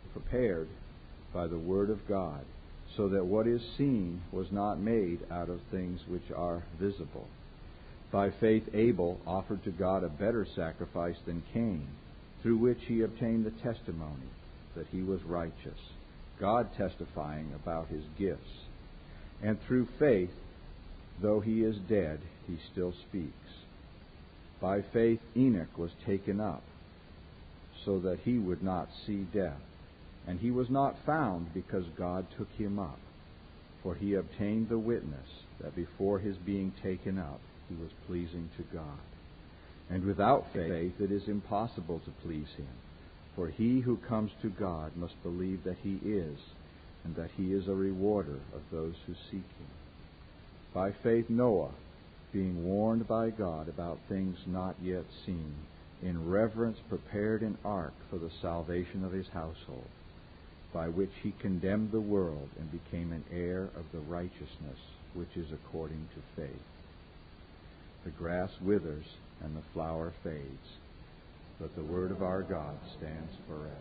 prepared by the word of God, so that what is seen was not made out of things which are visible. By faith Abel offered to God a better sacrifice than Cain, through which he obtained the testimony that he was righteous, God testifying about his gifts. And through faith, though he is dead, he still speaks. By faith Enoch was taken up, so that he would not see death. And he was not found because God took him up. For he obtained the witness that before his being taken up he was pleasing to God. And without faith it is impossible to please him. For he who comes to God must believe that he is, and that he is a rewarder of those who seek him. By faith Noah, being warned by God about things not yet seen, in reverence prepared an ark for the salvation of his household, by which he condemned the world and became an heir of the righteousness which is according to faith. The grass withers and the flower fades, but the word of our God stands forever.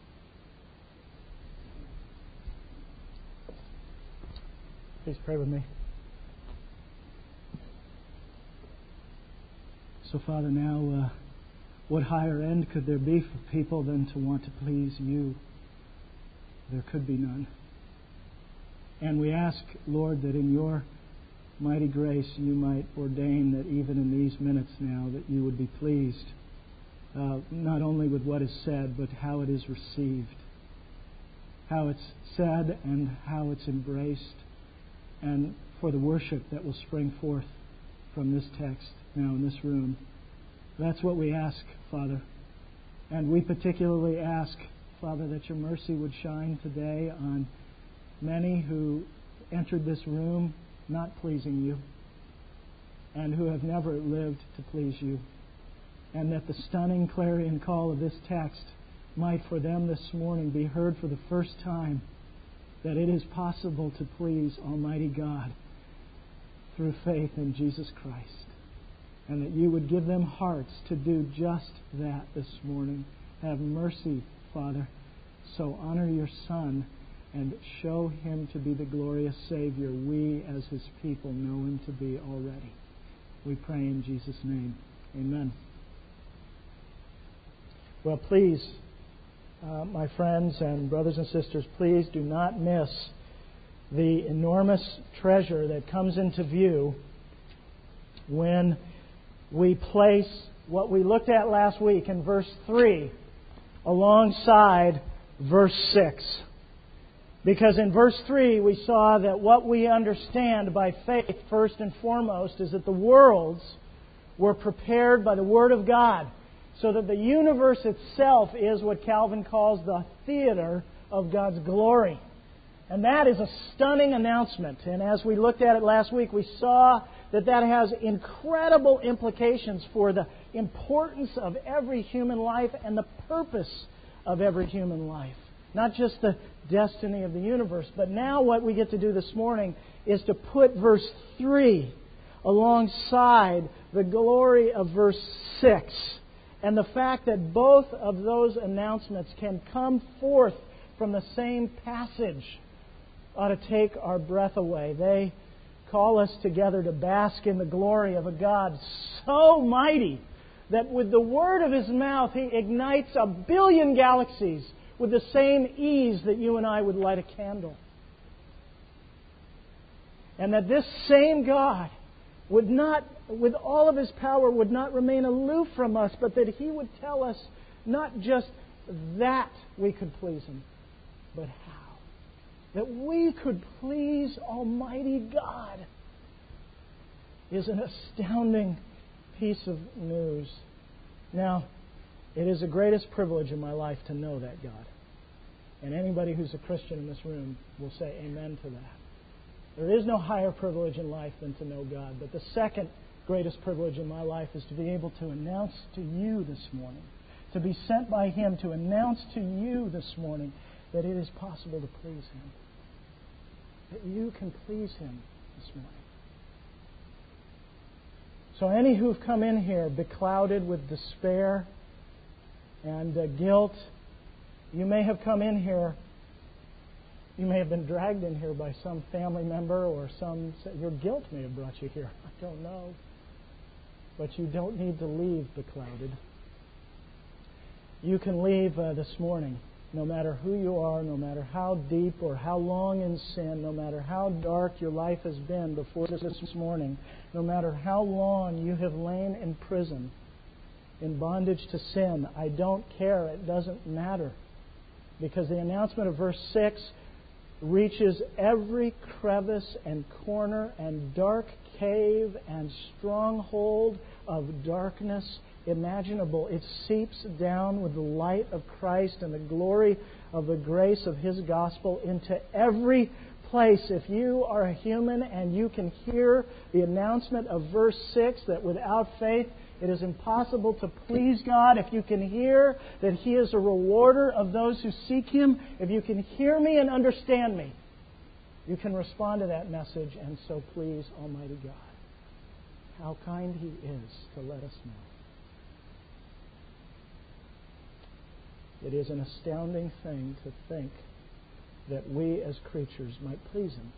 Please pray with me. So, Father, now what higher end could there be for people than to want to please you? There could be none. And we ask, Lord, that in your mighty grace you might ordain that even in these minutes now that you would be pleased, not only with what is said, but how it is received, how it's said and how it's embraced, and for the worship that will spring forth from this text now in this room. That's what we ask, Father. And we particularly ask, Father, that your mercy would shine today on many who entered this room not pleasing you and who have never lived to please you. And that the stunning clarion call of this text might for them this morning be heard for the first time, that it is possible to please Almighty God through faith in Jesus Christ. And that you would give them hearts to do just that this morning. Have mercy, Father. So honor your Son and show him to be the glorious Savior we as his people know him to be already. We pray in Jesus' name. Amen. Well, please, my friends and brothers and sisters, please do not miss the enormous treasure that comes into view when we place what we looked at last week in verse 3 alongside verse 6. Because in verse 3 we saw that what we understand by faith first and foremost is that the worlds were prepared by the Word of God, so that the universe itself is what Calvin calls the theater of God's glory. And that is a stunning announcement. And as we looked at it last week, we saw that that has incredible implications for the importance of every human life and the purpose of every human life. Not just the destiny of the universe. But now what we get to do this morning is to put verse 3 alongside the glory of verse 6. And the fact that both of those announcements can come forth from the same passage ought to take our breath away. They call us together to bask in the glory of a God so mighty that with the word of His mouth He ignites 1 billion galaxies with the same ease that you and I would light a candle. And that this same God would not, with all of His power, would not remain aloof from us, but that He would tell us not just that we could please Him, but how. That we could please Almighty God is an astounding piece of news. Now, it is the greatest privilege in my life to know that God. And anybody who's a Christian in this room will say amen to that. There is no higher privilege in life than to know God. But the second greatest privilege in my life is to be able to announce to you this morning, to be sent by Him to announce to you this morning that it is possible to please Him. That you can please Him this morning. So any who've come in here beclouded with despair and guilt You may have come in here, you may have been dragged in here by some family member or your guilt may have brought you here. I don't know. But you don't need to leave beclouded. You can leave this morning, no matter who you are, no matter how deep or how long in sin, no matter how dark your life has been before this morning, no matter how long you have lain in prison, in bondage to sin. I don't care. It doesn't matter. Because the announcement of verse 6 reaches every crevice and corner and dark cave and stronghold of darkness imaginable. It seeps down with the light of Christ and the glory of the grace of His gospel into every place. If you are a human and you can hear the announcement of verse 6 that without faith it is impossible to please God, if you can hear that He is a rewarder of those who seek Him, if you can hear me and understand me, you can respond to that message and so please Almighty God. How kind He is to let us know. It is an astounding thing to think that we as creatures might please Him.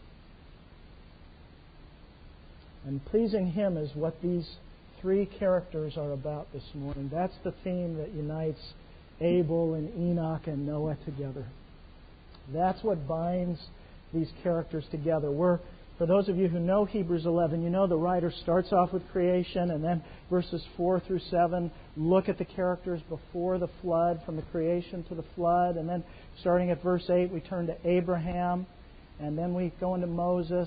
And pleasing Him is what these three characters are about this morning. That's the theme that unites Abel and Enoch and Noah together. That's what binds these characters together. For those of you who know Hebrews 11, you know the writer starts off with creation, and then verses 4 through 7 look at the characters before the flood, from the creation to the flood. And then starting at verse 8, we turn to Abraham, and then we go into Moses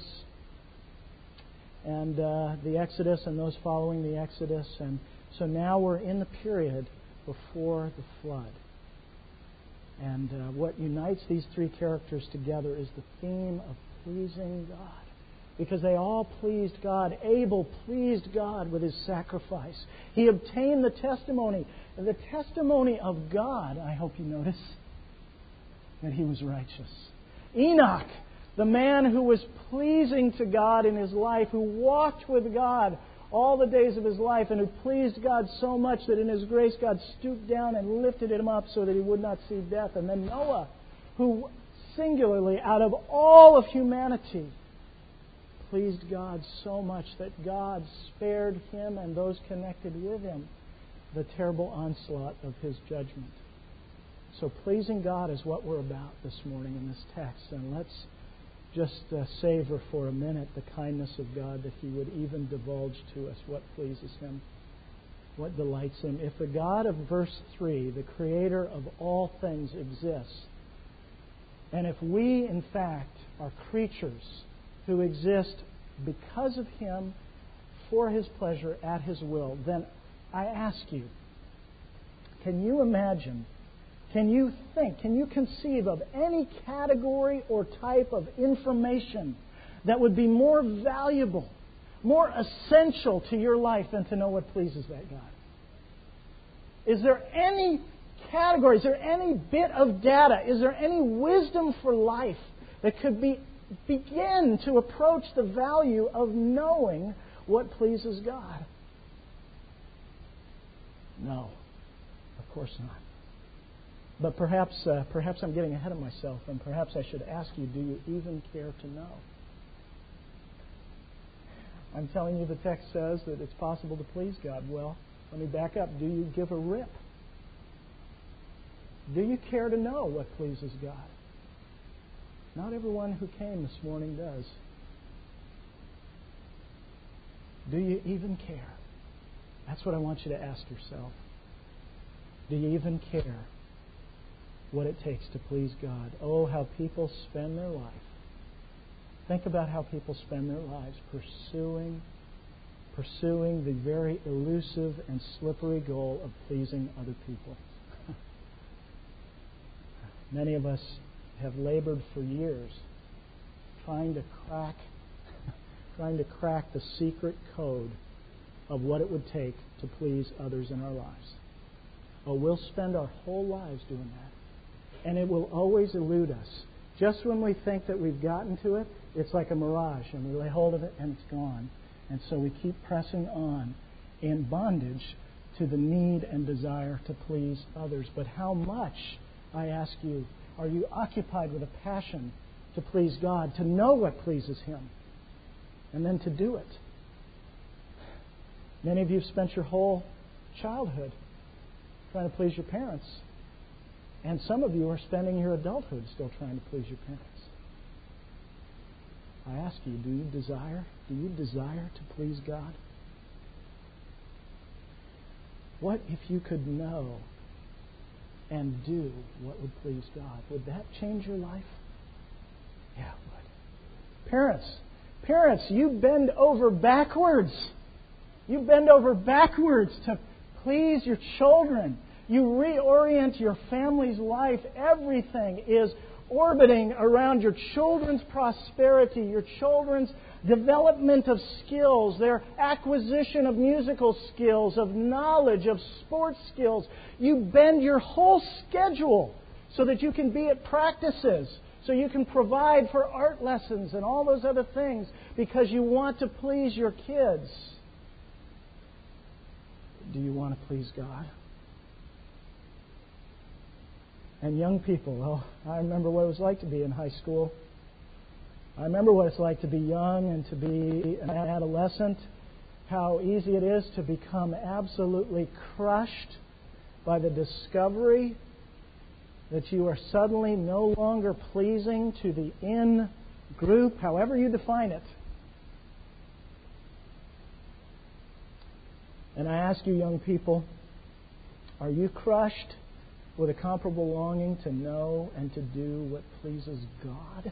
and the Exodus and those following the Exodus. And so now we're in the period before the flood. And what unites these three characters together is the theme of pleasing God. Because they all pleased God. Abel pleased God with his sacrifice. He obtained the testimony of God, I hope you notice, that he was righteous. Enoch, the man who was pleasing to God in his life, who walked with God all the days of his life, and who pleased God so much that in His grace God stooped down and lifted him up so that he would not see death. And then Noah, who singularly, out of all of humanity, pleased God so much that God spared him and those connected with him the terrible onslaught of His judgment. So pleasing God is what we're about this morning in this text. And let's just savor for a minute the kindness of God, that He would even divulge to us what pleases Him, what delights Him. If the God of verse 3, the Creator of all things, exists, and if we, in fact, are creatures who exist because of Him, for His pleasure, at His will, then I ask you, can you imagine, can you think, can you conceive of any category or type of information that would be more valuable, more essential to your life than to know what pleases that God? Is there any category, is there any bit of data, is there any wisdom for life that could begin to approach the value of knowing what pleases God? No, of course not. But perhaps I'm getting ahead of myself, and perhaps I should ask you, do you even care to know? I'm telling you the text says that it's possible to please God. Well, let me back up. Do you give a rip? Do you care to know what pleases God? Not everyone who came this morning does. Do you even care? That's what I want you to ask yourself. Do you even care what it takes to please God? Oh, how people spend their life. Think about how people spend their lives pursuing the very elusive and slippery goal of pleasing other people. Many of us have labored for years trying to crack the secret code of what it would take to please others in our lives. Oh, we'll spend our whole lives doing that. And it will always elude us. Just when we think that we've gotten to it, it's like a mirage, and we lay hold of it and it's gone. And so we keep pressing on in bondage to the need and desire to please others. But how much I ask you, are you occupied with a passion to please God, to know what pleases Him, and then to do it? Many of you have spent your whole childhood trying to please your parents. And some of you are spending your adulthood still trying to please your parents. I ask you, do you desire to please God? What if you could know and do what would please God? Would that change your life? Yeah, it would. Parents, you bend over backwards. You bend over backwards to please your children. You reorient your family's life. Everything is orbiting around your children's prosperity, your children's development of skills, their acquisition of musical skills, of knowledge, of sports skills. You bend your whole schedule so that you can be at practices, so you can provide for art lessons and all those other things because you want to please your kids. Do you want to please God? And young people, well, I remember what it was like to be in high school. I remember what it's like to be young and to be an adolescent. How easy it is to become absolutely crushed by the discovery that you are suddenly no longer pleasing to the in group, however you define it. And I ask you, young people, are you crushed with a comparable longing to know and to do what pleases God?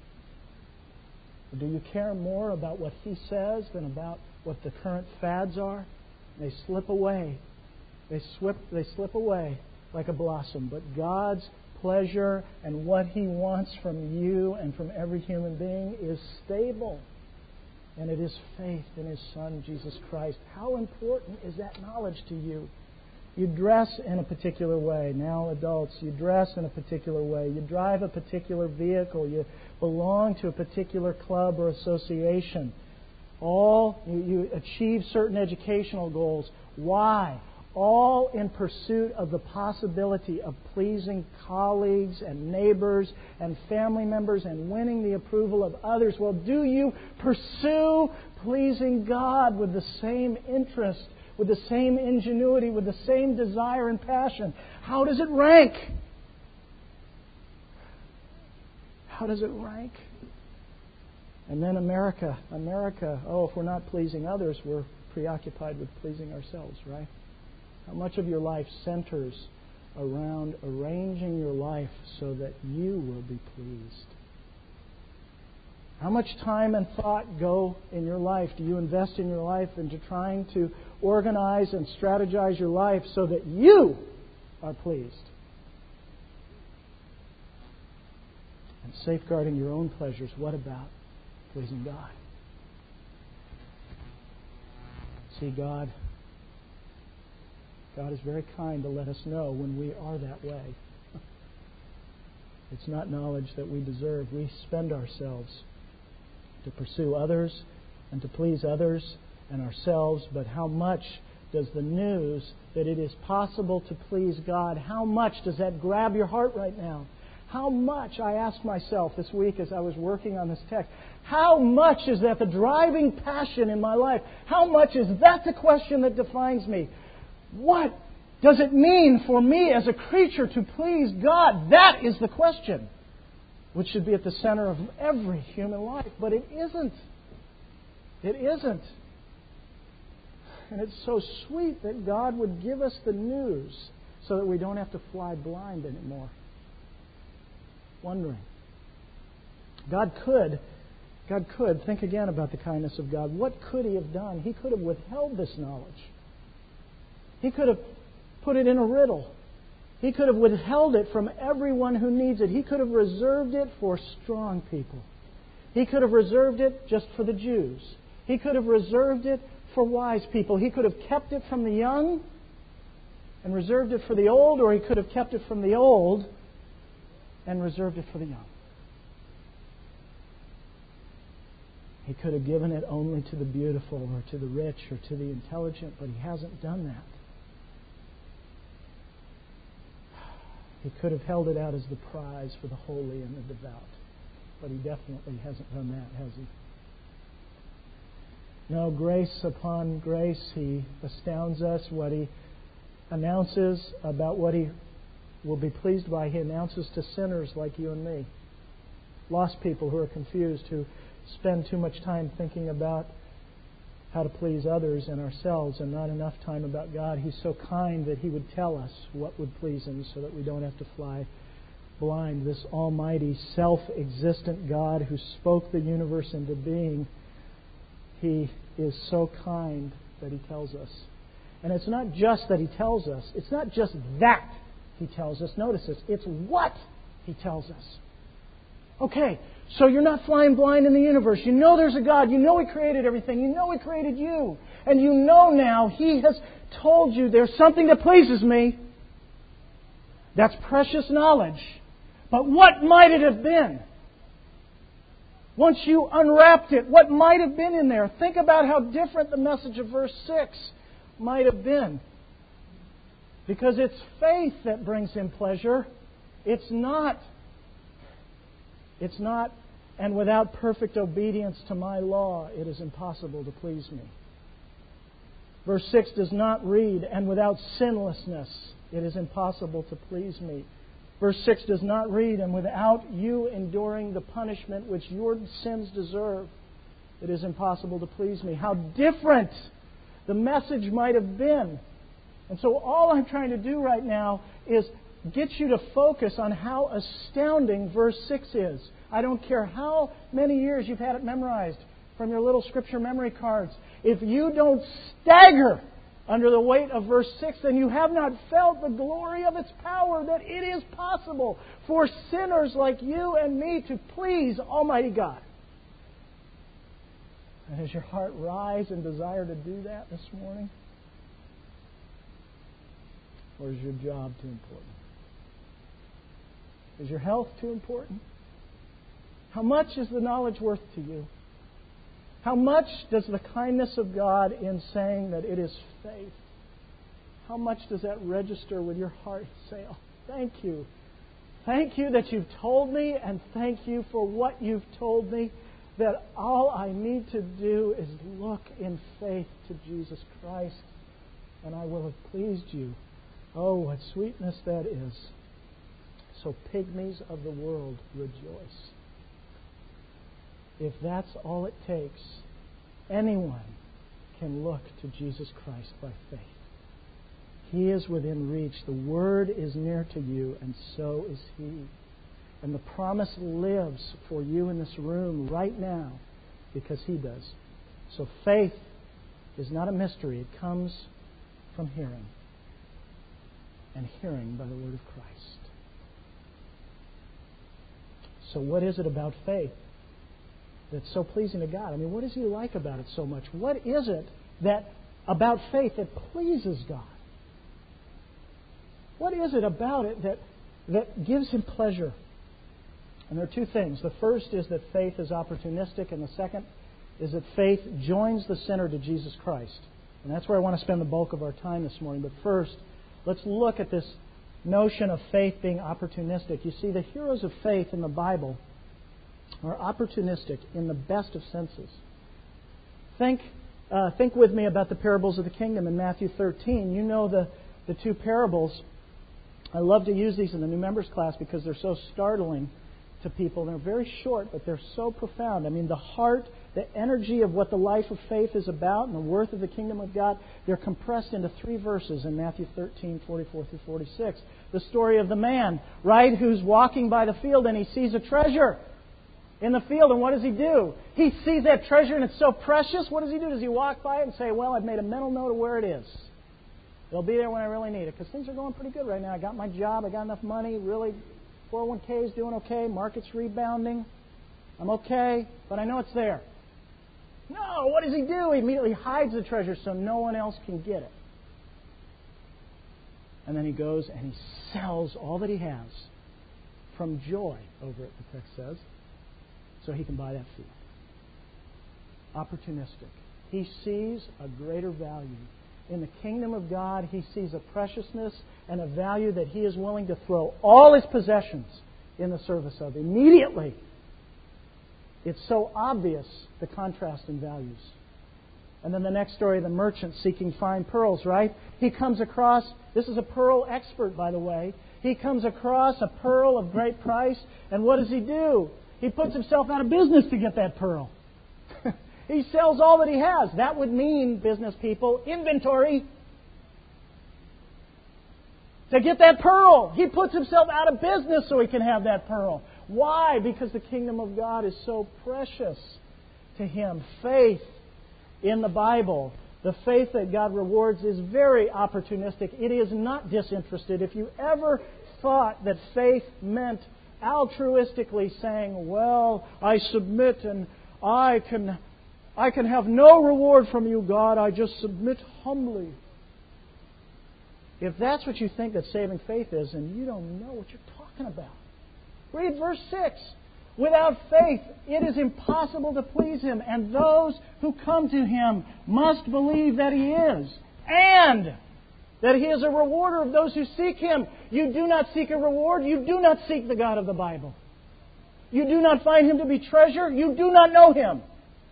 Or do you care more about what He says than about what the current fads are? They slip away. They slip away like a blossom. But God's pleasure and what He wants from you and from every human being is stable. And it is faith in His Son, Jesus Christ. How important is that knowledge to you? You dress in a particular way. Now, adults, you dress in a particular way. You drive a particular vehicle. You belong to a particular club or association. You achieve certain educational goals. Why? All in pursuit of the possibility of pleasing colleagues and neighbors and family members and winning the approval of others. Well, do you pursue pleasing God with the same interest, with the same ingenuity, with the same desire and passion? How does it rank? How does it rank? And then America, if we're not pleasing others, we're preoccupied with pleasing ourselves, right? How much of your life centers around arranging your life so that you will be pleased? How much time and thought go in your life? Do you invest in your life into trying to organize and strategize your life so that you are pleased? And safeguarding your own pleasures, what about pleasing God? See, God is very kind to let us know when we are that way. It's not knowledge that we deserve. We spend ourselves to pursue others and to please others and ourselves, but how much does the news that it is possible to please God, how much does that grab your heart right now? How much, I asked myself this week as I was working on this text, how much is that the driving passion in my life? How much is that the question that defines me? What does it mean for me as a creature to please God? That is the question, which should be at the center of every human life. But it isn't. It isn't. And it's so sweet that God would give us the news so that we don't have to fly blind anymore, wondering. God could, think again about the kindness of God. What could He have done? He could have withheld this knowledge. He could have put it in a riddle. He could have withheld it from everyone who needs it. He could have reserved it for strong people. He could have reserved it just for the Jews. He could have reserved it for wise people. He could have kept it from the young and reserved it for the old, or He could have kept it from the old and reserved it for the young. He could have given it only to the beautiful or to the rich or to the intelligent, but He hasn't done that. He could have held it out as the prize for the holy and the devout. But He definitely hasn't done that, has He? No, grace upon grace. He astounds us. What He announces about what He will be pleased by, He announces to sinners like you and me. Lost people who are confused, who spend too much time thinking about how to please others and ourselves and not enough time about God. He's so kind that He would tell us what would please Him so that we don't have to fly blind. This almighty, self-existent God who spoke the universe into being, He is so kind that He tells us. And it's not just that He tells us. It's not just that He tells us. Notice this. It's what He tells us. Okay, so you're not flying blind in the universe. You know there's a God. You know He created everything. You know He created you. And you know now He has told you there's something that pleases me. That's precious knowledge. But what might it have been? Once you unwrapped it, what might have been in there? Think about how different the message of verse 6 might have been. Because it's faith that brings Him pleasure. It's not, and without perfect obedience to my law, it is impossible to please me. Verse 6 does not read, and without sinlessness, it is impossible to please me. Verse 6 does not read, and without you enduring the punishment which your sins deserve, it is impossible to please me. How different the message might have been. And so all I'm trying to do right now is get you to focus on how astounding verse 6 is. I don't care how many years you've had it memorized from your little scripture memory cards. If you don't stagger under the weight of verse 6, then you have not felt the glory of its power, that it is possible for sinners like you and me to please Almighty God. And does your heart rise and desire to do that this morning? Or is your job too important? Is your health too important? How much is the knowledge worth to you? How much does the kindness of God in saying that it is faith, how much does that register with your heart? Say, oh, thank you. Thank you that you've told me, and thank you for what you've told me, that all I need to do is look in faith to Jesus Christ, and I will have pleased you. Oh, what sweetness that is. So pygmies of the world, rejoice. If that's all it takes, anyone can look to Jesus Christ by faith. He is within reach. The Word is near to you, and so is He. And the promise lives for you in this room right now because He does. So faith is not a mystery. It comes from hearing, and hearing by the Word of Christ. So what is it about faith that's so pleasing to God? I mean, what does He like about it so much? What is it that about faith that pleases God? What is it about it that gives Him pleasure? And there are two things. The first is that faith is opportunistic, and the second is that faith joins the sinner to Jesus Christ. And that's where I want to spend the bulk of our time this morning. But first, let's look at this notion of faith being opportunistic. You see, the heroes of faith in the Bible are opportunistic in the best of senses. Think with me about the parables of the kingdom in Matthew 13. You know the two parables. I love to use these in the new members class because they're so startling to people. They're very short, but they're so profound. I mean, the heart, the energy of what the life of faith is about and the worth of the kingdom of God, they're compressed into 3 verses in Matthew 13, 44 through 46. The story of the man, right, who's walking by the field and he sees a treasure in the field, and what does he do? He sees that treasure and it's so precious. What does he do? Does he walk by it and say, well, I've made a mental note of where it is. It'll be there when I really need it, because things are going pretty good right now. I got my job, I got enough money, really, 401k is doing okay, market's rebounding. I'm okay, but I know it's there. No, what does he do? He immediately hides the treasure so no one else can get it. And then he goes and he sells all that he has from joy over it, the text says, so he can buy that field. Opportunistic. He sees a greater value in the kingdom of God, he sees a preciousness and a value that he is willing to throw all his possessions in the service of. Immediately, it's so obvious, the contrast in values. And then the next story, the merchant seeking fine pearls, right? He comes across, this is a pearl expert, by the way. He comes across a pearl of great price, and what does he do? He puts himself out of business to get that pearl. He sells all that he has. That would mean, business people, inventory. To get that pearl, he puts himself out of business so he can have that pearl. Why? Because the kingdom of God is so precious to him. Faith in the Bible, the faith that God rewards, is very opportunistic. It is not disinterested. If you ever thought that faith meant altruistically saying, well, I submit and I can have no reward from you, God, I just submit humbly. If that's what you think that saving faith is, then you don't know what you're talking about. Read verse 6. Without faith, it is impossible to please Him, and those who come to Him must believe that He is, and that He is a rewarder of those who seek Him. You do not seek a reward. You do not seek the God of the Bible. You do not find Him to be treasure. You do not know Him.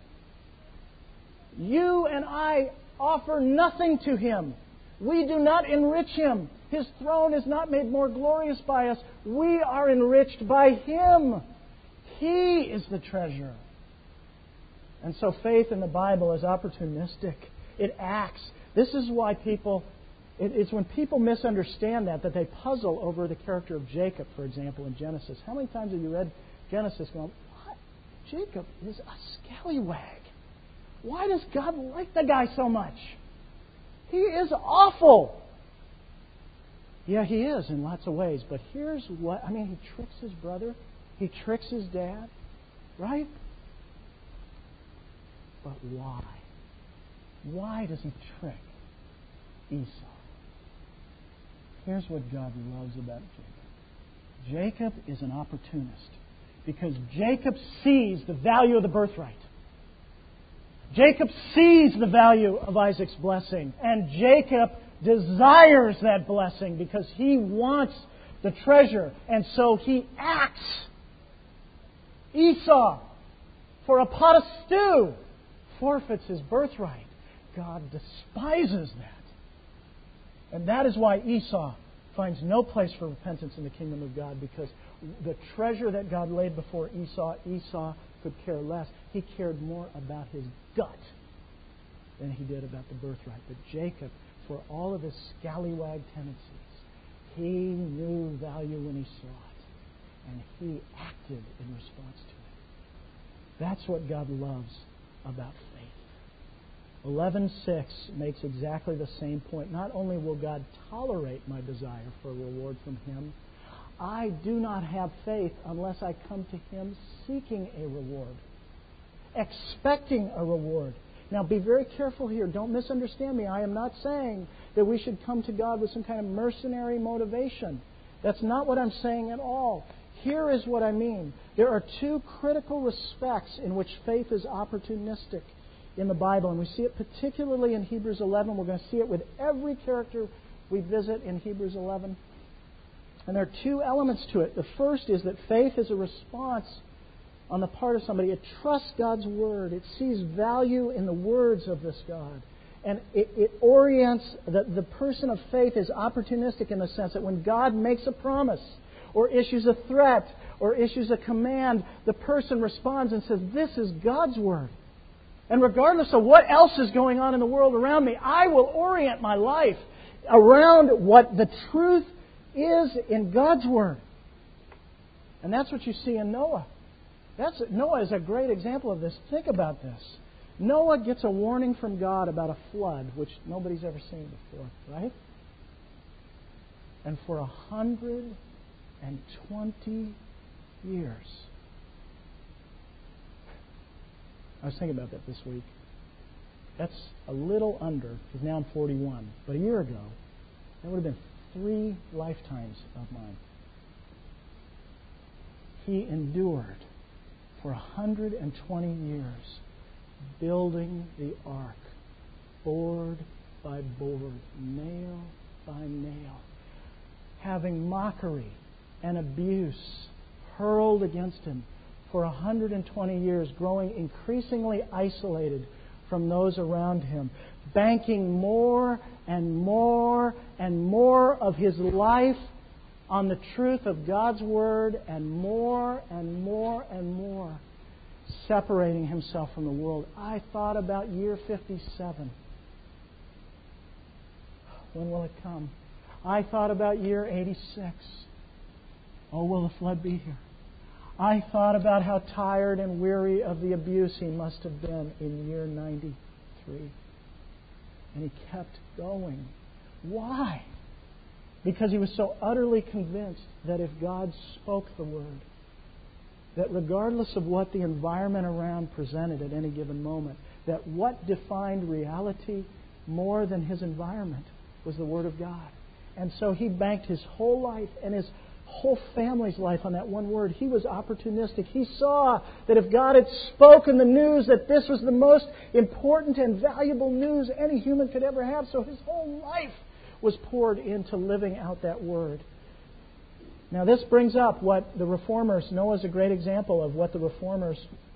You and I offer nothing to Him. We do not enrich Him. His throne is not made more glorious by us. We are enriched by Him. He is the treasure. And so faith in the Bible is opportunistic. It acts. This is why it's when people misunderstand that they puzzle over the character of Jacob, for example, in Genesis. How many times have you read Genesis going, what? Jacob is a scallywag. Why does God like the guy so much? He is awful. Yeah, he is in lots of ways. But here's what, he tricks his brother. He tricks his dad. Right? But why? Why does he trick Esau? Here's what God loves about Jacob. Jacob is an opportunist because Jacob sees the value of the birthright. Jacob sees the value of Isaac's blessing, and Jacob desires that blessing because he wants the treasure, and so he acts. Esau, for a pot of stew, forfeits his birthright. God despises that. And that is why Esau finds no place for repentance in the kingdom of God, because the treasure that God laid before Esau could care less. He cared more about his gut than he did about the birthright. But Jacob, for all of his scallywag tendencies, he knew value when he saw it, and he acted in response to it. That's what God loves about faith. 11:6 makes exactly the same point. Not only will God tolerate my desire for a reward from Him, I do not have faith unless I come to Him seeking a reward, expecting a reward. Now, be very careful here. Don't misunderstand me. I am not saying that we should come to God with some kind of mercenary motivation. That's not what I'm saying at all. Here is what I mean. There are two critical respects in which faith is opportunistic in the Bible, and we see it particularly in Hebrews 11. We're going to see it with every character we visit in Hebrews 11. And there are two elements to it. The first is that faith is a response on the part of somebody. It trusts God's Word. It sees value in the words of this God. And it orients, the person of faith is opportunistic in the sense that when God makes a promise or issues a threat or issues a command, the person responds and says, this is God's Word. And regardless of what else is going on in the world around me, I will orient my life around what the truth is in God's Word. And that's what you see in Noah. Noah is a great example of this. Think about this. Noah gets a warning from God about a flood, which nobody's ever seen before, right? And for 120 years. I was thinking about that this week. That's a little under, because now I'm 41. But a year ago, that would have been 3 lifetimes of mine. He endured for 120 years building the ark, board by board, nail by nail, having mockery and abuse hurled against him for 120 years, growing increasingly isolated from those around him, banking more and more and more of his life on the truth of God's Word, and more and more and more separating himself from the world. I thought about year 57. When will it come? I thought about year 86. Oh, will the flood be here? I thought about how tired and weary of the abuse he must have been in year 93. And he kept going. Why? Because he was so utterly convinced that if God spoke the Word, that regardless of what the environment around presented at any given moment, that what defined reality more than his environment was the Word of God. And so he banked his whole life and his whole family's life on that one word. He was opportunistic. He saw that if God had spoken the news, that this was the most important and valuable news any human could ever have. So his whole life was poured into living out that word. Now this brings up what the Reformers, Noah's a great example of what the Reformers,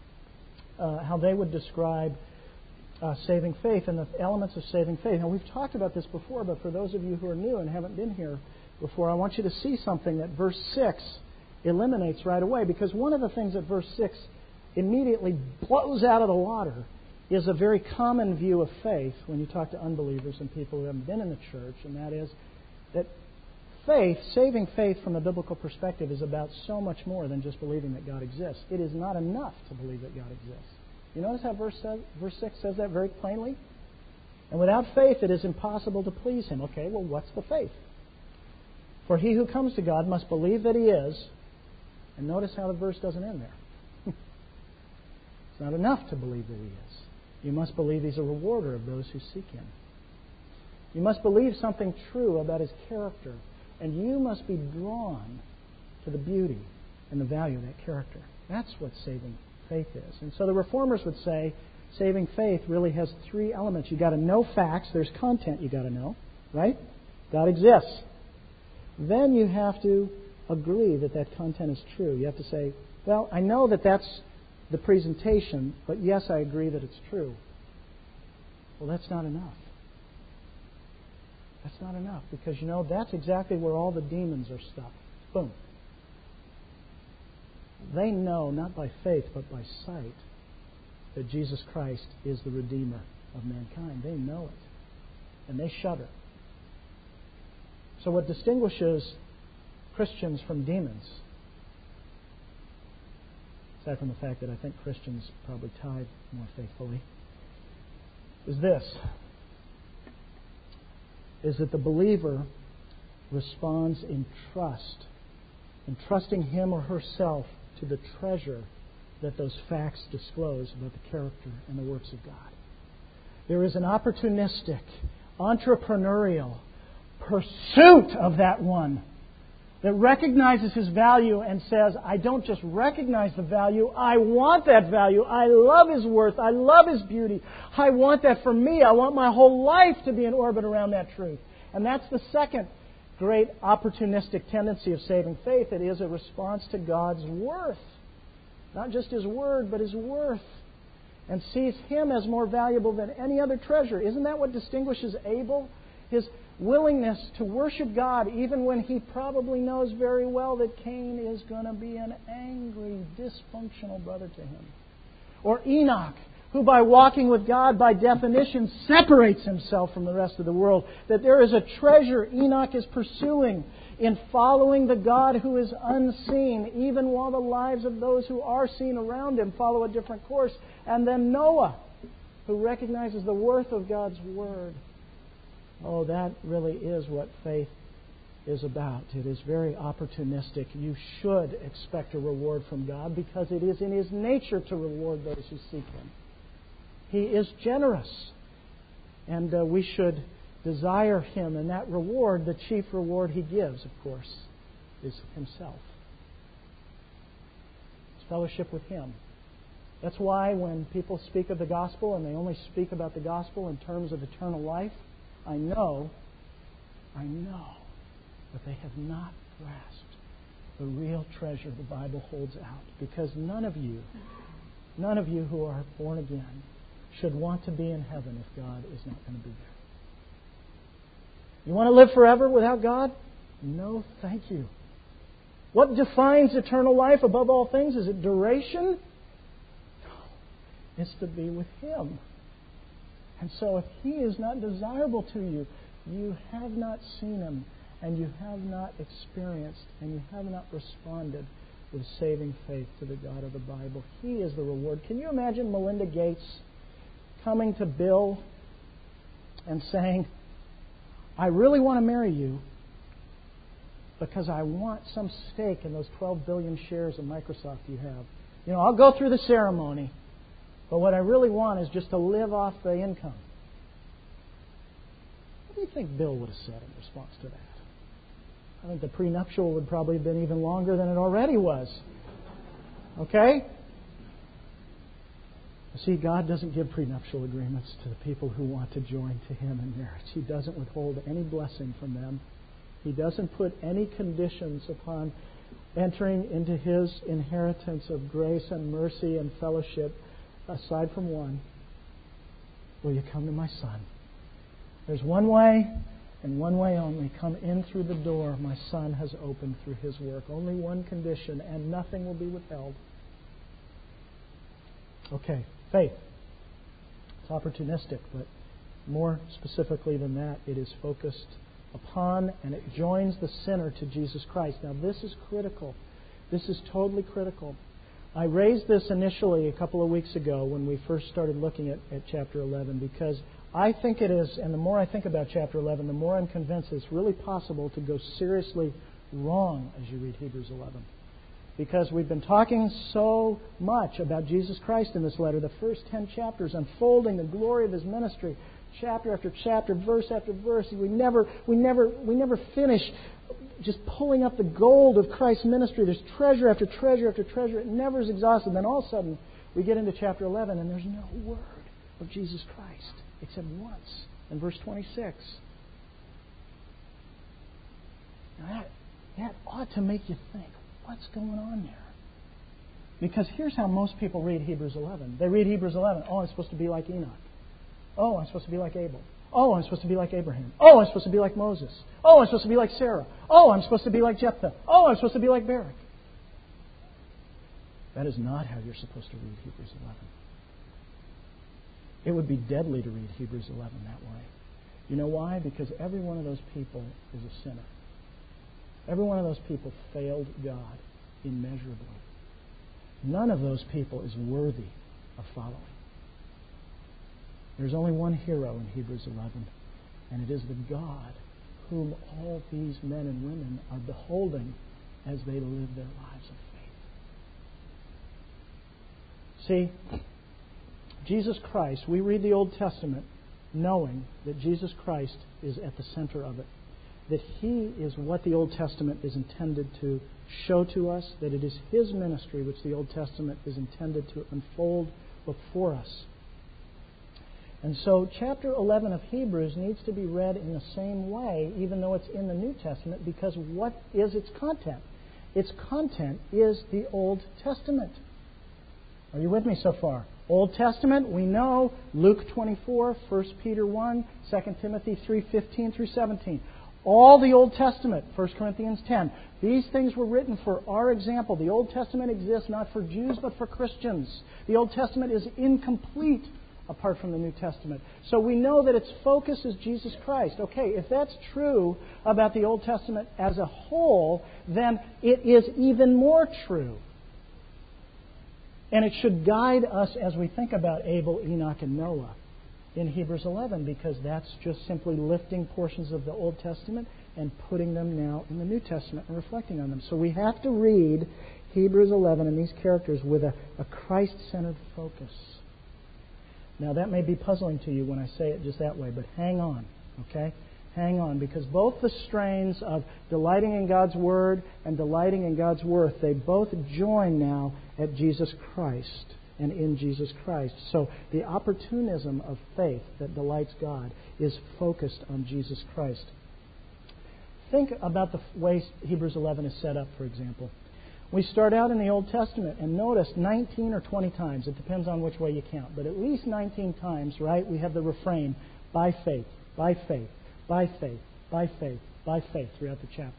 how they would describe saving faith and the elements of saving faith. Now we've talked about this before, but for those of you who are new and haven't been here before, I want you to see something that verse 6 eliminates right away, because one of the things that verse 6 immediately blows out of the water is a very common view of faith when you talk to unbelievers and people who haven't been in the church, and that is that faith, saving faith from a biblical perspective, is about so much more than just believing that God exists. It is not enough to believe that God exists. You notice how verse 6 says that very plainly? And without faith it is impossible to please Him. Okay, well, what's the faith? For he who comes to God must believe that He is, and notice how the verse doesn't end there. It's not enough to believe that He is. You must believe He's a rewarder of those who seek Him. You must believe something true about His character, and you must be drawn to the beauty and the value of that character. That's what saving faith is. And so the Reformers would say saving faith really has three elements. You've got to know facts. There's content you've got to know, right? God exists. Then you have to agree that that content is true. You have to say, well, I know that that's the presentation, but yes, I agree that it's true. Well, that's not enough. That's not enough, because you know that's exactly where all the demons are stuck. Boom. They know, not by faith, but by sight, that Jesus Christ is the Redeemer of mankind. They know it. And they shudder. So what distinguishes Christians from demons, aside from the fact that I think Christians probably tithe more faithfully, is this, is that the believer responds in trust, in trusting him or herself to the treasure that those facts disclose about the character and the works of God. There is an opportunistic, entrepreneurial pursuit of that one that recognizes his value and says, I don't just recognize the value, I want that value. I love His worth. I love His beauty. I want that for me. I want my whole life to be in orbit around that truth. And that's the second great opportunistic tendency of saving faith. It is a response to God's worth. Not just His Word, but His worth. And sees Him as more valuable than any other treasure. Isn't that what distinguishes Abel? His willingness to worship God even when he probably knows very well that Cain is going to be an angry, dysfunctional brother to him. Or Enoch, who by walking with God, by definition, separates himself from the rest of the world. That there is a treasure Enoch is pursuing in following the God who is unseen, even while the lives of those who are seen around him follow a different course. And then Noah, who recognizes the worth of God's Word. Oh, that really is what faith is about. It is very opportunistic. You should expect a reward from God because it is in His nature to reward those who seek Him. He is generous. And we should desire Him. And that reward, the chief reward He gives, of course, is Himself. It's fellowship with Him. That's why when people speak of the gospel and they only speak about the gospel in terms of eternal life, I know that they have not grasped the real treasure the Bible holds out. Because none of you who are born again should want to be in heaven if God is not going to be there. You want to live forever without God? No, thank you. What defines eternal life above all things? Is it duration? No. It's to be with Him. And so if He is not desirable to you, you have not seen Him, and you have not experienced, and you have not responded with saving faith to the God of the Bible. He is the reward. Can you imagine Melinda Gates coming to Bill and saying, I really want to marry you because I want some stake in those 12 billion shares of Microsoft you have. You know, I'll go through the ceremony, but what I really want is just to live off the income. What do you think Bill would have said in response to that? I think the prenuptial would probably have been even longer than it already was. Okay? See, God doesn't give prenuptial agreements to the people who want to join to Him in marriage. He doesn't withhold any blessing from them. He doesn't put any conditions upon entering into His inheritance of grace and mercy and fellowship, aside from one. Will you come to my Son? There's one way, and one way only. Come in through the door my Son has opened through His work. Only one condition, and nothing will be withheld. Okay, faith. It's opportunistic, but more specifically than that, it is focused upon and it joins the sinner to Jesus Christ. Now, this is critical. This is totally critical. I raised this initially a couple of weeks ago when we first started looking at chapter 11 because I think it is, and the more I think about chapter 11, the more I'm convinced it's really possible to go seriously wrong as you read Hebrews 11. Because we've been talking so much about Jesus Christ in this letter, the first 10 chapters, unfolding the glory of His ministry, chapter after chapter, verse after verse. We never finish just pulling up the gold of Christ's ministry. There's treasure after treasure after treasure. It never is exhausted. Then all of a sudden, we get into chapter 11, and there's no word of Jesus Christ except once in verse 26. Now that ought to make you think, what's going on there? Because here's how most people read Hebrews 11. They read Hebrews 11, oh, I'm supposed to be like Enoch. Oh, I'm supposed to be like Abel. Oh, I'm supposed to be like Abraham. Oh, I'm supposed to be like Moses. Oh, I'm supposed to be like Sarah. Oh, I'm supposed to be like Jephthah. Oh, I'm supposed to be like Barak. That is not how you're supposed to read Hebrews 11. It would be deadly to read Hebrews 11 that way. You know why? Because every one of those people is a sinner. Every one of those people failed God immeasurably. None of those people is worthy of following. There's only one hero in Hebrews 11, and it is the God whom all these men and women are beholding as they live their lives of faith. See, Jesus Christ, we read the Old Testament knowing that Jesus Christ is at the center of it. That He is what the Old Testament is intended to show to us, that it is His ministry which the Old Testament is intended to unfold before us. And so chapter 11 of Hebrews needs to be read in the same way, even though it's in the New Testament, because what is its content? Its content is the Old Testament. Are you with me so far? Old Testament, we know Luke 24, 1 Peter 1, 2 Timothy 3:15 through 17. All the Old Testament, 1 Corinthians 10. These things were written for our example. The Old Testament exists not for Jews but for Christians. The Old Testament is incomplete apart from the New Testament. So we know that its focus is Jesus Christ. Okay, if that's true about the Old Testament as a whole, then it is even more true. And it should guide us as we think about Abel, Enoch, and Noah in Hebrews 11, because that's just simply lifting portions of the Old Testament and putting them now in the New Testament and reflecting on them. So we have to read Hebrews 11 and these characters with a Christ-centered focus. Now that may be puzzling to you when I say it just that way, but hang on, okay? Hang on, because both the strains of delighting in God's Word and delighting in God's worth, they both join now at Jesus Christ. and in Jesus Christ. So the opportunism of faith that delights God is focused on Jesus Christ. Think about the way Hebrews 11 is set up, for example. We start out in the Old Testament and notice 19 or 20 times, it depends on which way you count, but at least 19 times, right, we have the refrain, by faith, by faith, by faith, by faith, by faith, throughout the chapter.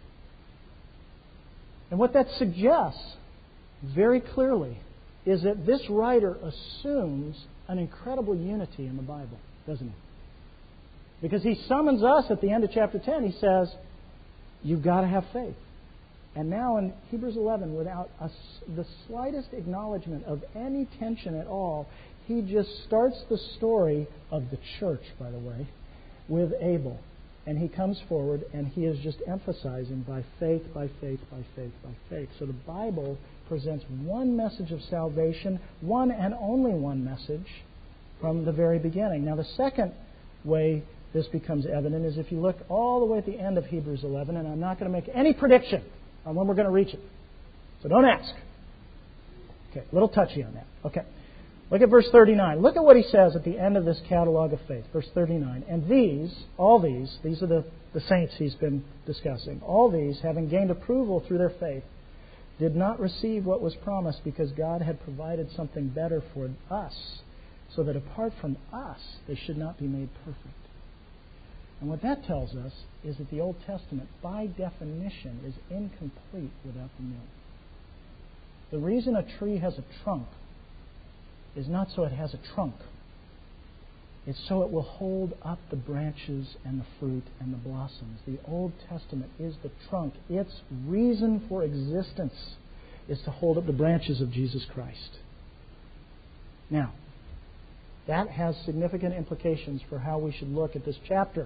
And what that suggests very clearly is that this writer assumes an incredible unity in the Bible, doesn't he? Because he summons us at the end of chapter 10. He says, you've got to have faith. And now in Hebrews 11, without the slightest acknowledgement of any tension at all, he just starts the story of the church, by the way, with Abel. And he comes forward and he is just emphasizing by faith, by faith, by faith, by faith. So the Bible presents one message of salvation, one and only one message from the very beginning. Now the second way this becomes evident is if you look all the way at the end of Hebrews 11, and I'm not going to make any prediction on when we're going to reach it. So don't ask. Okay, a little touchy on that. Okay. Look at verse 39. Look at what he says at the end of this catalog of faith. Verse 39. And these are the saints he's been discussing. All these, having gained approval through their faith, did not receive what was promised because God had provided something better for us, so that apart from us, they should not be made perfect. And what that tells us is that the Old Testament, by definition, is incomplete without the new. The reason a tree has a trunk is not so it has a trunk. It's so it will hold up the branches and the fruit and the blossoms. The Old Testament is the trunk. Its reason for existence is to hold up the branches of Jesus Christ. Now, that has significant implications for how we should look at this chapter.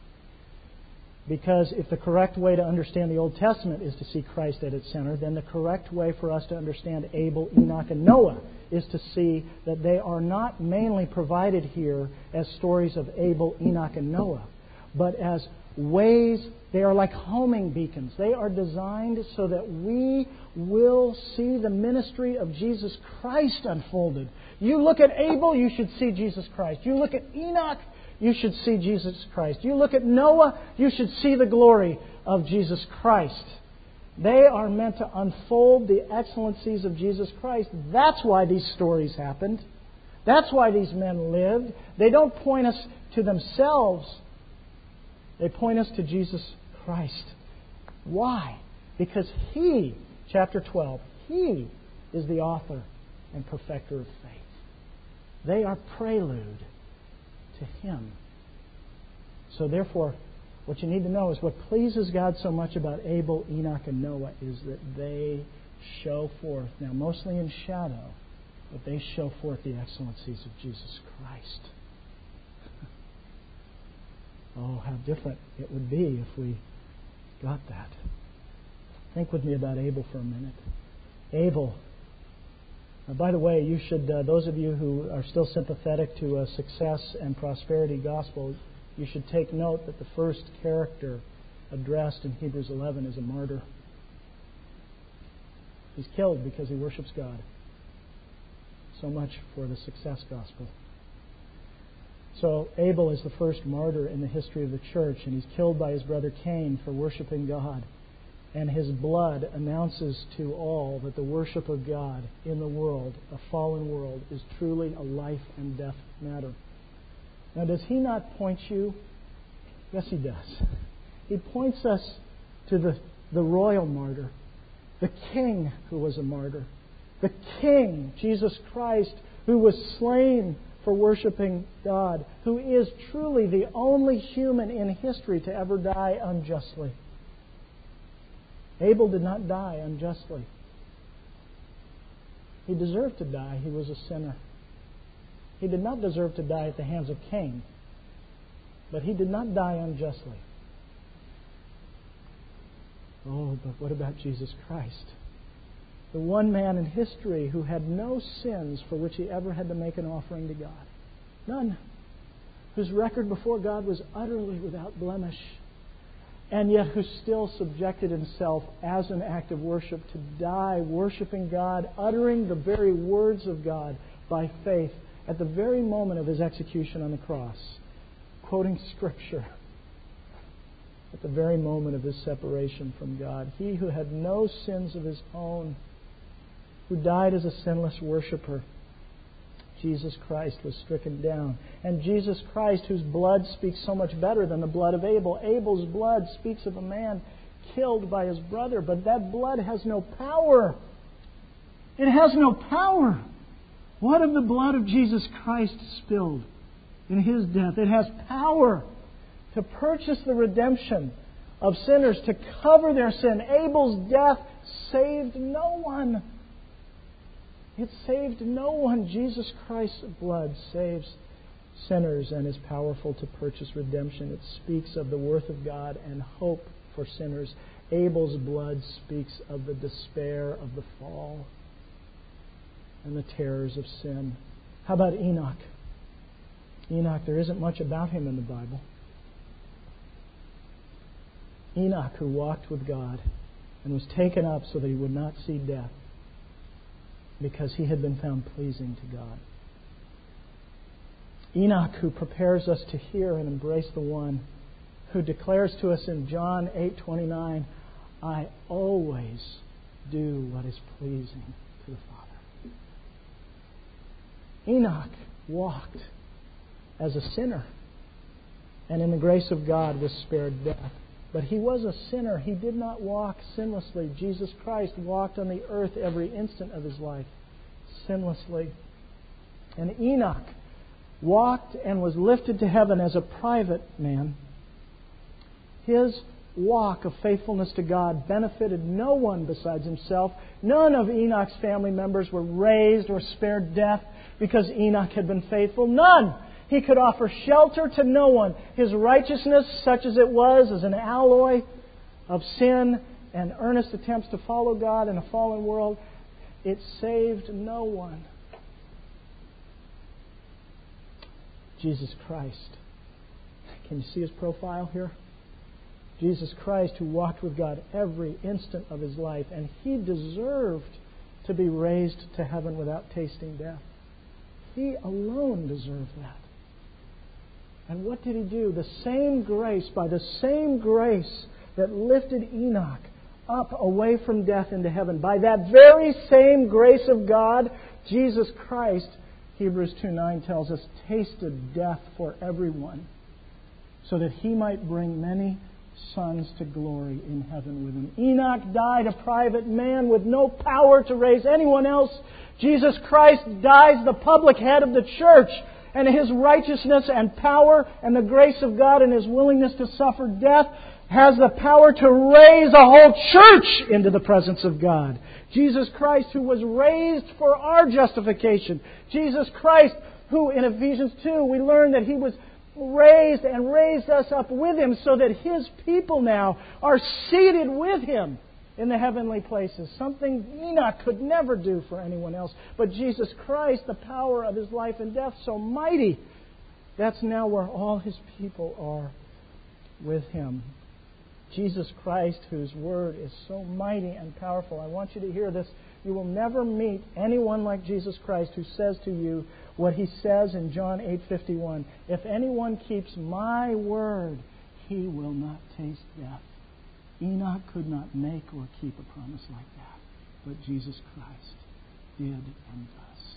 Because if the correct way to understand the Old Testament is to see Christ at its center, then the correct way for us to understand Abel, Enoch, and Noah is to see that they are not mainly provided here as stories of Abel, Enoch, and Noah, but as ways, they are like homing beacons. They are designed so that we will see the ministry of Jesus Christ unfolded. You look at Abel, you should see Jesus Christ. You look at Enoch, you should see Jesus Christ. You look at Noah, you should see the glory of Jesus Christ. They are meant to unfold the excellencies of Jesus Christ. That's why these stories happened. That's why these men lived. They don't point us to themselves. They point us to Jesus Christ. Why? Because He, chapter 12, He is the author and perfecter of faith. They are prelude to Him. So therefore, what you need to know is what pleases God so much about Abel, Enoch, and Noah is that they show forth, now mostly in shadow, but they show forth the excellencies of Jesus Christ. Oh, how different it would be if we got that. Think with me about Abel for a minute. Abel. By the way, you should, those of you who are still sympathetic to a success and prosperity gospel, you should take note that the first character addressed in Hebrews 11 is a martyr. He's killed because he worships God. So much for the success gospel. So Abel is the first martyr in the history of the church, and he's killed by his brother Cain for worshiping God. And his blood announces to all that the worship of God in the world, a fallen world, is truly a life and death matter. Now, does he not point you? Yes, he does. He points us to the royal martyr, the king who was a martyr, the king, Jesus Christ, who was slain for worshiping God, who is truly the only human in history to ever die unjustly. Abel did not die unjustly. He deserved to die. He was a sinner. He did not deserve to die at the hands of Cain, but he did not die unjustly. Oh, but what about Jesus Christ? The one man in history who had no sins for which he ever had to make an offering to God. None. Whose record before God was utterly without blemish. and yet who still subjected himself as an act of worship to die worshiping God, uttering the very words of God by faith at the very moment of his execution on the cross, quoting Scripture at the very moment of his separation from God. He who had no sins of his own, who died as a sinless worshiper, Jesus Christ, was stricken down. And Jesus Christ, whose blood speaks so much better than the blood of Abel. Abel's blood speaks of a man killed by his brother, but that blood has no power. It has no power. What of the blood of Jesus Christ spilled in His death? It has power to purchase the redemption of sinners, to cover their sin. Abel's death saved no one. It saved no one. Jesus Christ's blood saves sinners and is powerful to purchase redemption. It speaks of the worth of God and hope for sinners. Abel's blood speaks of the despair of the fall and the terrors of sin. How about Enoch? Enoch, there isn't much about him in the Bible. Enoch, who walked with God and was taken up so that he would not see death, because he had been found pleasing to God. Enoch, who prepares us to hear and embrace the One who declares to us in John 8:29, I always do what is pleasing to the Father. Enoch walked as a sinner, and in the grace of God was spared death. But he was a sinner. He did not walk sinlessly. Jesus Christ walked on the earth every instant of His life sinlessly. And Enoch walked and was lifted to heaven as a private man. His walk of faithfulness to God benefited no one besides himself. None of Enoch's family members were raised or spared death because Enoch had been faithful. None! He could offer shelter to no one. His righteousness, such as it was, as an alloy of sin and earnest attempts to follow God in a fallen world, it saved no one. Jesus Christ. Can you see His profile here? Jesus Christ, who walked with God every instant of His life, and He deserved to be raised to heaven without tasting death. He alone deserved that. And what did He do? The same grace, by the same grace that lifted Enoch up away from death into heaven, by that very same grace of God, Jesus Christ, Hebrews 2:9 tells us, tasted death for everyone, so that He might bring many sons to glory in heaven with Him. Enoch died a private man with no power to raise anyone else. Jesus Christ dies the public head of the church, and His righteousness and power and the grace of God and His willingness to suffer death has the power to raise a whole church into the presence of God. Jesus Christ, who was raised for our justification. Jesus Christ, who in Ephesians 2 we learn that He was raised and raised us up with Him so that His people now are seated with Him in the heavenly places. Something Enoch could never do for anyone else. But Jesus Christ, the power of His life and death so mighty, that's now where all His people are with Him. Jesus Christ, whose Word is so mighty and powerful. I want you to hear this. You will never meet anyone like Jesus Christ who says to you what He says in John 8:51. If anyone keeps my word, he will not taste death. Enoch could not make or keep a promise like that, but Jesus Christ did and does.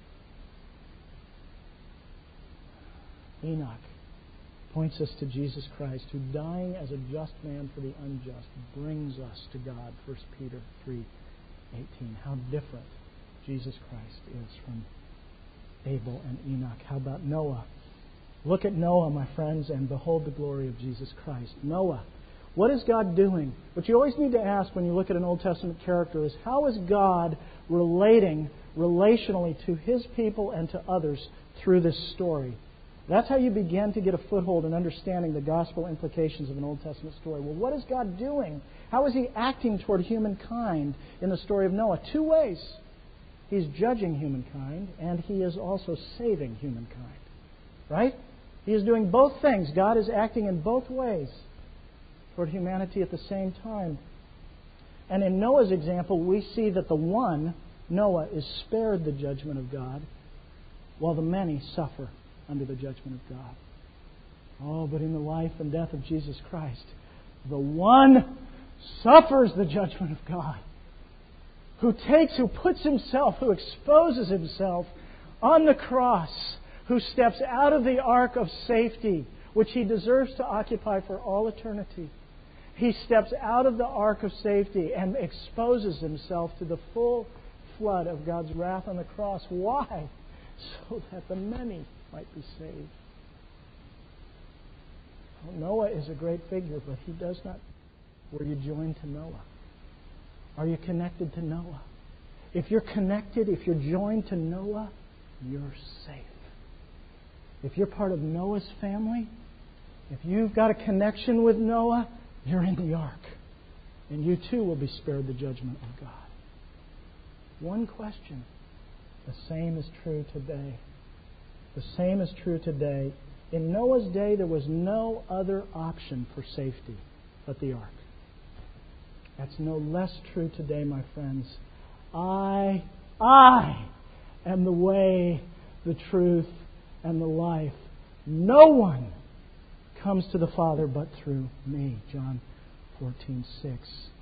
Enoch points us to Jesus Christ, who, dying as a just man for the unjust, brings us to God. 1 Peter 3:18. How different Jesus Christ is from Abel and Enoch. How about Noah? Look at Noah, my friends, and behold the glory of Jesus Christ. Noah. What is God doing? What you always need to ask when you look at an Old Testament character is, how is God relating relationally to His people and to others through this story? That's how you begin to get a foothold in understanding the gospel implications of an Old Testament story. Well, what is God doing? How is He acting toward humankind in the story of Noah? Two ways. He's judging humankind, and He is also saving humankind. Right? He is doing both things. God is acting in both ways. toward humanity at the same time. And in Noah's example, we see that the one, Noah, is spared the judgment of God, while the many suffer under the judgment of God. Oh, but in the life and death of Jesus Christ, the one suffers the judgment of God, who puts himself, who exposes himself on the cross, who steps out of the ark of safety, which he deserves to occupy for all eternity. He steps out of the ark of safety and exposes himself to the full flood of God's wrath on the cross. Why? So that the many might be saved. Well, Noah is a great figure, but he does not. Were you joined to Noah? Are you connected to Noah? If you're connected, if you're joined to Noah, you're safe. If you're part of Noah's family, if you've got a connection with Noah, you're in the ark. And you too will be spared the judgment of God. One question. The same is true today. The same is true today. In Noah's day, there was no other option for safety but the ark. That's no less true today, my friends. I am the way, the truth, and the life. No one comes to the Father but through me. John 14:6.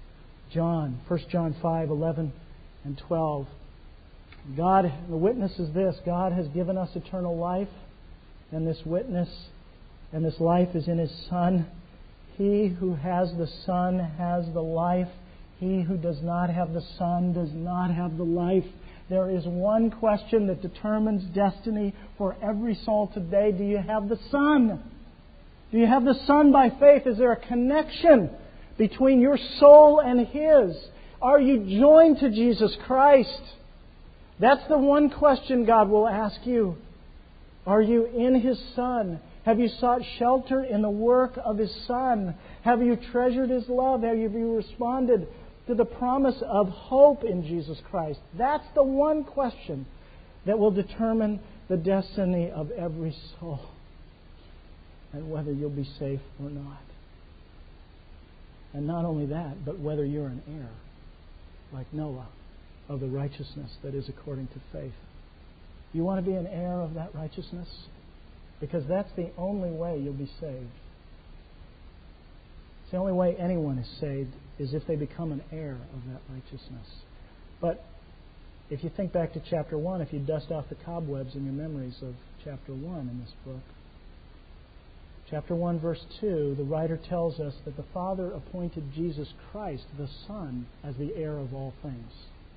1 John 5:11 and 12. God, the witness is this: God has given us eternal life, and this witness and this life is in His Son. He who has the Son has the life. He who does not have the Son does not have the life. There is one question that determines destiny for every soul today. Do you have the Son? Do you have the Son by faith? Is there a connection between your soul and His? Are you joined to Jesus Christ? That's the one question God will ask you. Are you in His Son? Have you sought shelter in the work of His Son? Have you treasured His love? Have you responded to the promise of hope in Jesus Christ? That's the one question that will determine the destiny of every soul and whether you'll be safe or not. And not only that, but whether you're an heir, like Noah, of the righteousness that is according to faith. You want to be an heir of that righteousness? Because that's the only way you'll be saved. It's the only way anyone is saved is if they become an heir of that righteousness. But if you think back to chapter 1, if you dust off the cobwebs in your memories of chapter 1 in this book, chapter 1, verse 2, the writer tells us that the Father appointed Jesus Christ, the Son, as the heir of all things.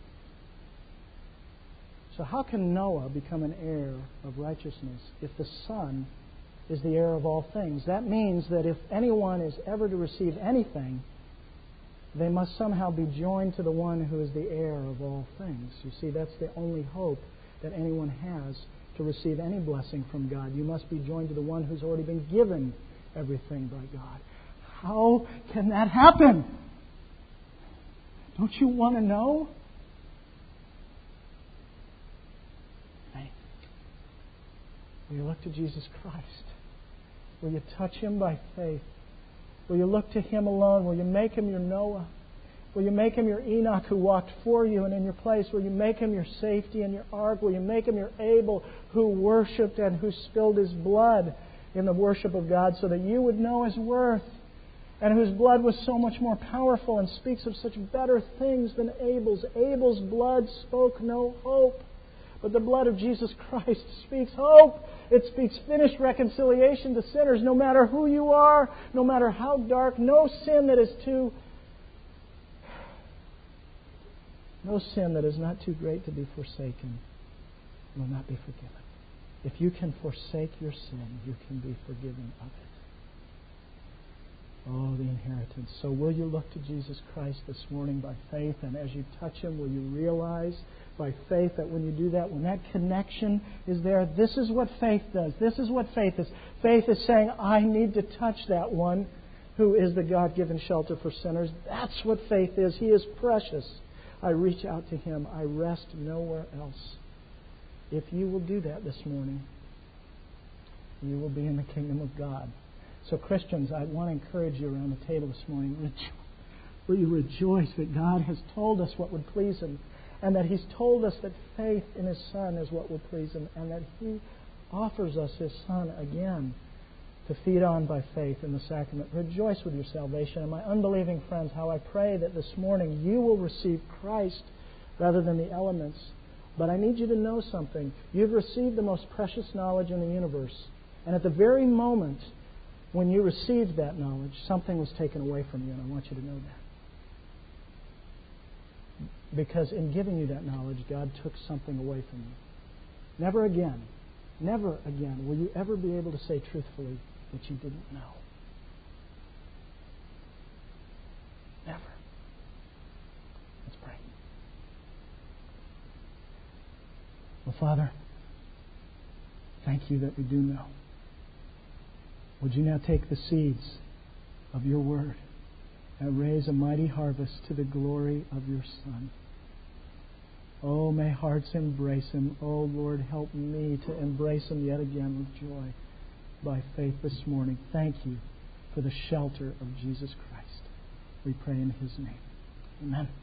So how can Noah become an heir of righteousness if the Son is the heir of all things? That means that if anyone is ever to receive anything, they must somehow be joined to the one who is the heir of all things. You see, that's the only hope that anyone has to receive any blessing from God. You must be joined to the one who's already been given everything by God. How can that happen? Don't you want to know? Will you look to Jesus Christ? Will you touch Him by faith? Will you look to Him alone? Will you make Him your Noah? Will you make Him your Enoch who walked for you and in your place? Will you make Him your safety and your ark? Will you make Him your Abel who worshipped and who spilled his blood in the worship of God so that you would know His worth, and whose blood was so much more powerful and speaks of such better things than Abel's? Abel's blood spoke no hope, but the blood of Jesus Christ speaks hope. It speaks finished reconciliation to sinners, no matter who you are, no matter how dark. No sin that is not too great to be forsaken will not be forgiven. If you can forsake your sin, you can be forgiven of it. Oh, the inheritance. So will you look to Jesus Christ this morning by faith? And as you touch Him, will you realize by faith that when you do that, when that connection is there, this is what faith does. This is what faith is. Faith is saying, I need to touch that one who is the God-given shelter for sinners. That's what faith is. He is precious. I reach out to Him. I rest nowhere else. If you will do that this morning, you will be in the kingdom of God. So Christians, I want to encourage you around the table this morning. Will you rejoice that God has told us what would please Him, and that He's told us that faith in His Son is what will please Him, and that He offers us His Son again to feed on by faith in the sacrament. Rejoice with your salvation. And my unbelieving friends, how I pray that this morning you will receive Christ rather than the elements. But I need you to know something. You've received the most precious knowledge in the universe. And at the very moment when you received that knowledge, something was taken away from you, and I want you to know that. Because in giving you that knowledge, God took something away from you. Never again will you ever be able to say truthfully that you didn't know. Never. Let's pray. Well, Father, thank you that we do know. Would you now take the seeds of your word and raise a mighty harvest to the glory of your Son? Oh, may hearts embrace Him. Oh, Lord, help me to embrace Him yet again with joy by faith this morning. Thank you for the shelter of Jesus Christ. We pray in His name. Amen.